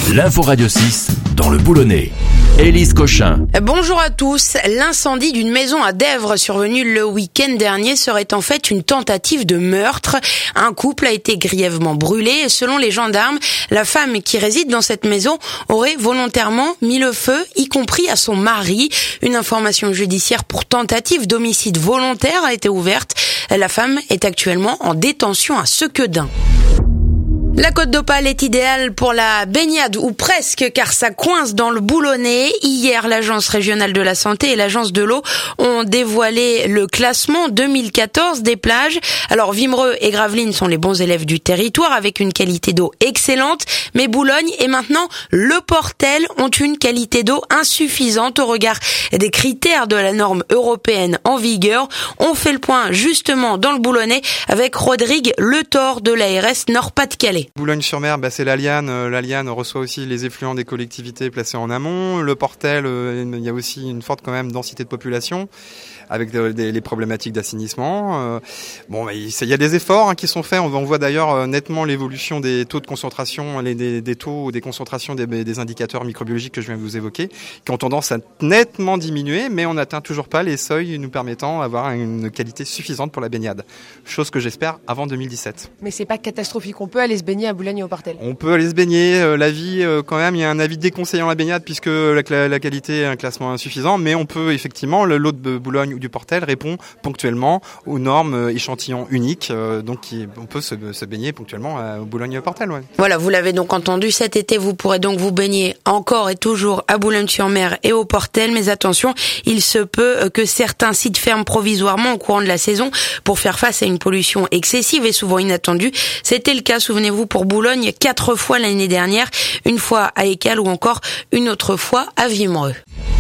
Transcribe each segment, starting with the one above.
L'info Radio 6 dans le Boulonnais. Élise Cochin. Bonjour à tous. L'incendie d'une maison à Dèvres survenu le week-end dernier serait en fait une tentative de meurtre. Un couple a été grièvement brûlé et selon les gendarmes, la femme qui réside dans cette maison aurait volontairement mis le feu, y compris à son mari. Une information judiciaire pour tentative d'homicide volontaire a été ouverte. La femme est actuellement en détention à Sequedin. La Côte d'Opale est idéale pour la baignade, ou presque, car ça coince dans le Boulonnais. Hier, l'Agence régionale de la santé et l'Agence de l'eau ont dévoilé le classement 2014 des plages. Alors, Wimereux et Gravelines sont les bons élèves du territoire, avec une qualité d'eau excellente. Mais Boulogne et maintenant le Portel ont une qualité d'eau insuffisante au regard des critères de la norme européenne en vigueur. On fait le point justement dans le Boulonnais avec Rodrigue Le Thor de l'ARS Nord-Pas-de-Calais. Boulogne-sur-Mer, c'est l'Aliane. L'Aliane reçoit aussi les effluents des collectivités placés en amont. Le Portel, il y a aussi une forte quand même densité de population avec les problématiques d'assainissement. Il y a des efforts qui sont faits. On voit d'ailleurs nettement l'évolution des taux de concentration, des taux des concentrations des indicateurs microbiologiques que je viens de vous évoquer, qui ont tendance à nettement diminuer, mais on n'atteint toujours pas les seuils nous permettant d'avoir une qualité suffisante pour la baignade. Chose que j'espère avant 2017. Mais c'est pas catastrophique, on peut aller se baigner à Boulogne et au Portel. On peut aller se baigner, l'avis quand même, il y a un avis déconseillant la baignade puisque la qualité est un classement insuffisant, mais on peut effectivement, l'eau de Boulogne ou du Portel répond ponctuellement aux normes échantillons uniques, donc on peut se baigner ponctuellement à Boulogne et au Portel. Ouais. Voilà, vous l'avez donc entendu, cet été vous pourrez donc vous baigner encore et toujours à Boulogne-sur-Mer et au Portel, mais attention, il se peut que certains sites ferment provisoirement au courant de la saison pour faire face à une pollution excessive et souvent inattendue. C'était le cas, souvenez-vous, pour Boulogne 4 fois l'année dernière, une fois à Écalles ou encore une autre fois à Wimereux.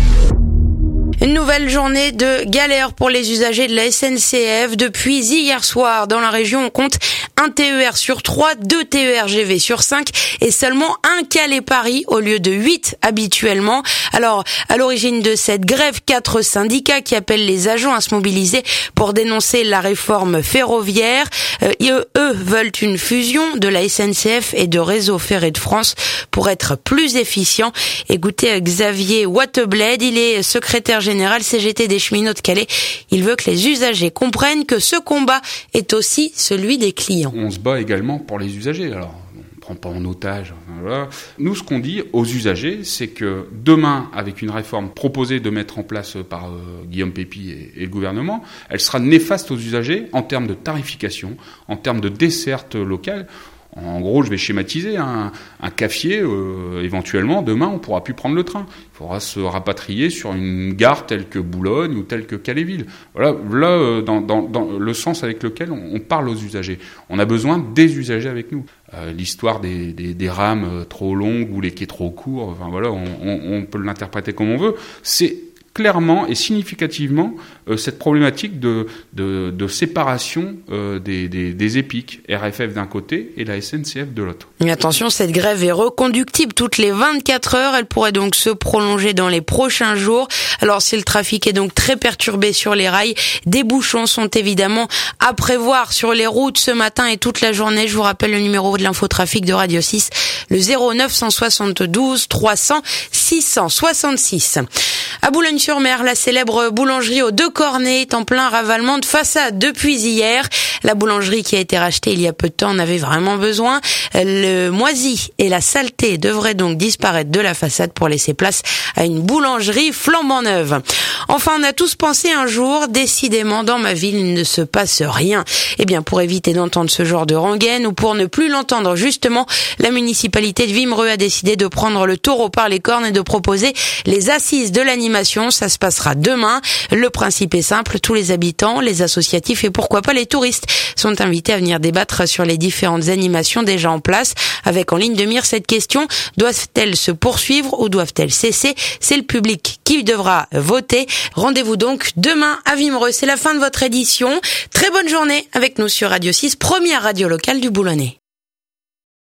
Une nouvelle journée de galère pour les usagers de la SNCF. Depuis hier soir, dans la région, on compte un TER sur 3, 2 TER-GV sur 5 et seulement un Calais-Paris au lieu de 8 habituellement. Alors, à l'origine de cette grève, 4 syndicats qui appellent les agents à se mobiliser pour dénoncer la réforme ferroviaire. Eux veulent une fusion de la SNCF et de Réseau Ferré de France pour être plus efficient. Écoutez Xavier Wattebled, il est secrétaire général CGT des cheminots de Calais. Il veut que les usagers comprennent que ce combat est aussi celui des clients. On se bat également pour les usagers. Alors, on ne prend pas en otage. Voilà. Nous, ce qu'on dit aux usagers, c'est que demain, avec une réforme proposée de mettre en place par Guillaume Pépi et le gouvernement, elle sera néfaste aux usagers en termes de tarification, en termes de desserte locale. En gros, je vais schématiser, un cafier, éventuellement, demain, on ne pourra plus prendre le train. Il faudra se rapatrier sur une gare telle que Boulogne ou telle que Calais-Ville. Voilà, dans le sens avec lequel on parle aux usagers. On a besoin des usagers avec nous. L'histoire des rames trop longues ou les quais trop courts, enfin voilà, on peut l'interpréter comme on veut. C'est clairement et significativement cette problématique de séparation des EPIC, RFF d'un côté et la SNCF de l'autre. Mais attention, cette grève est reconductible toutes les 24 heures. Elle pourrait donc se prolonger dans les prochains jours. Alors si le trafic est donc très perturbé sur les rails, des bouchons sont évidemment à prévoir sur les routes ce matin et toute la journée. Je vous rappelle le numéro de l'infotrafic de Radio 6, le 0972 300 666. À Boulogne-sur-Mer, la célèbre boulangerie aux Deux Cornets est en plein ravalement de façade depuis hier. La boulangerie qui a été rachetée il y a peu de temps en avait vraiment besoin. Le moisi et la saleté devraient donc disparaître de la façade pour laisser place à une boulangerie flambant neuve. Enfin, on a tous pensé un jour, décidément dans ma ville il ne se passe rien. Eh bien, pour éviter d'entendre ce genre de rengaine ou pour ne plus l'entendre justement, la municipalité de Wimereux a décidé de prendre le taureau par les cornes et de proposer les assises de l'animation. Ça se passera demain. Le principe est simple, tous les habitants, les associatifs et pourquoi pas les touristes sont invités à venir débattre sur les différentes animations déjà en place, avec en ligne de mire cette question: doivent-elles se poursuivre ou doivent-elles cesser? C'est le public qui devra voter. Rendez-vous donc demain à Wimereux. C'est la fin de votre édition. Très bonne journée avec nous sur Radio 6, première radio locale du Boulonnais.